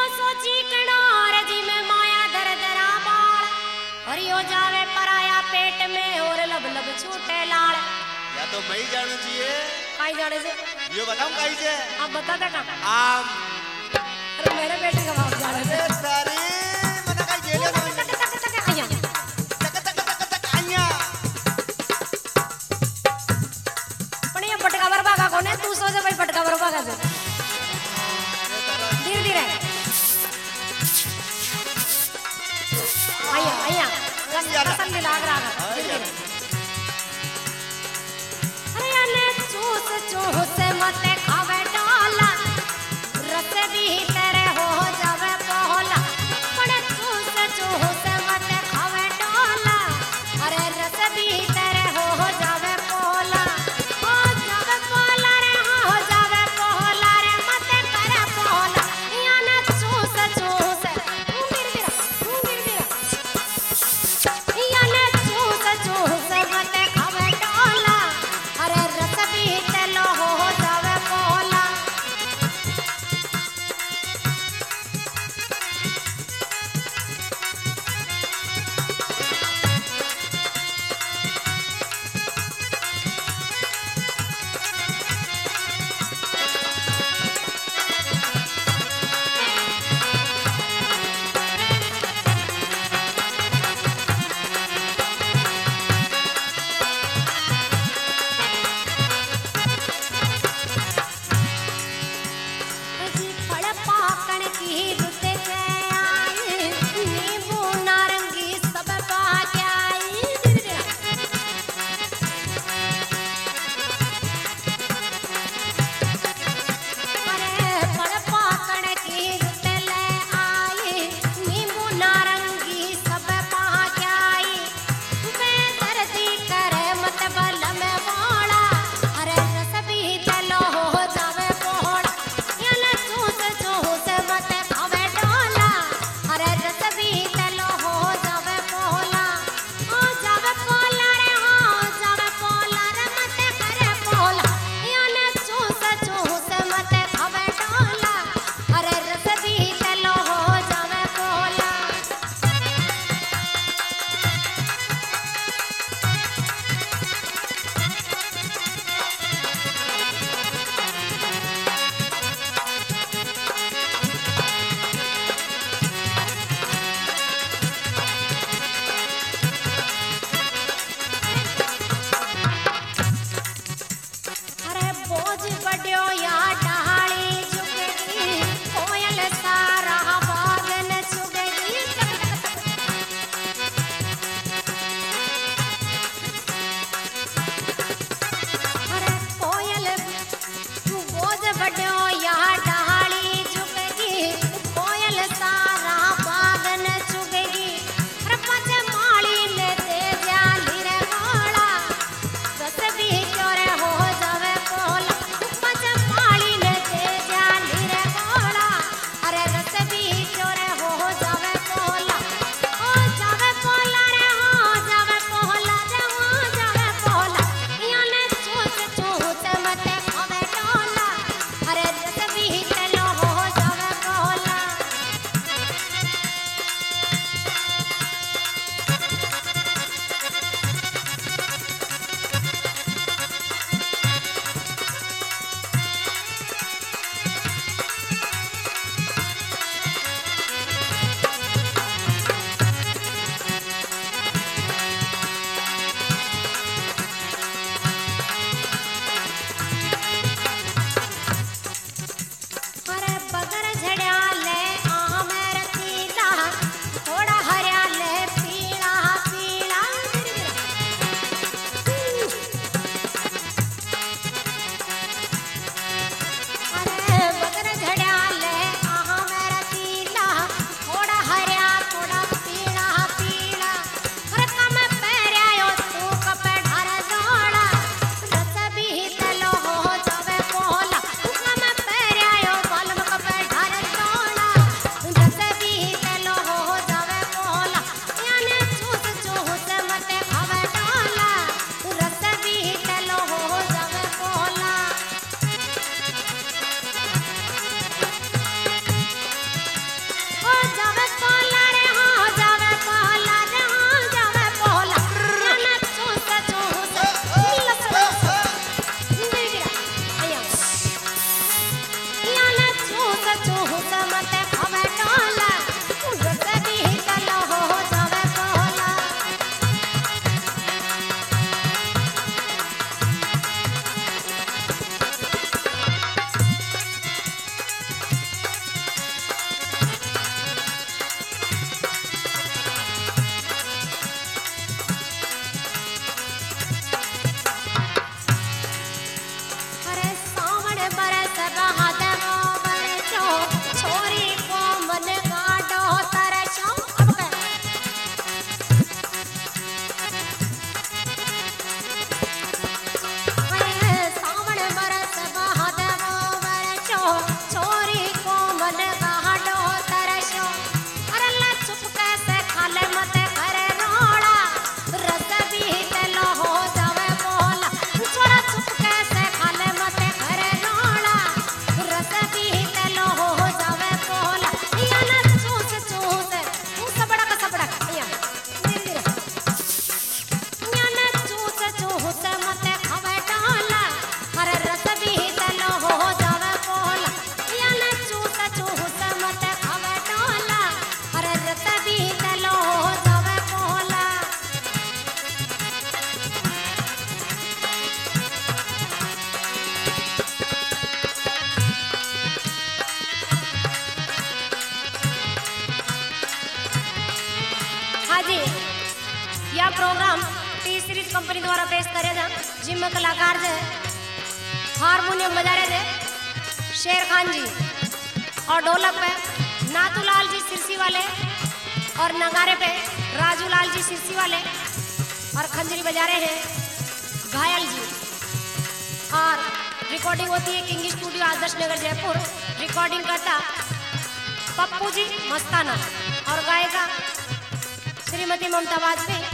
सोची कनार जी में माया दर दरा बाल और यो जावे पराया पेट में और लब लब छूटे लाल। या तो मैं ही जानू चाहिए काई जाने से यो बताऊं काई से आप बता दे का आम। अरे मेरे बेटे का बाप जाने से सारी मना काई गेले ना तक तक तक आया तक तक तक तक आया पण ये पटका वर भागा कोने तू सोचे भाई पटका वर भागा जो धीरे धीरे आया आया कसन भी लाग रहा है। अरे याने चूस चूस मत खावे डाला रस भी तेरे हो जावे पोला पण चूस चूस मत खावे डाला अरे रस भी तेरे हो जावे पोला हो जावे पोला रे हो जावे पोला रे मत करे पोला याने चूस चूस याने चूस चूस मत खावे डाला अरे रस भी तेलो हो अपनी द्वारा पेश करे थे जिनमें कलाकार थे हारमोनियम बजा रहे थे शेर खान जी और ढोलक पे नाथूलाल जी सिरसी वाले और नगारे पे राजू लाल जी सिरसी वाले और खंजरी बजा रहे हैं घायल जी। और रिकॉर्डिंग होती है King Studio Adarsh Nagar Jaipur. Recording करता पप्पू जी मस्ताना और गायिका श्रीमती ममता वाजपेयी।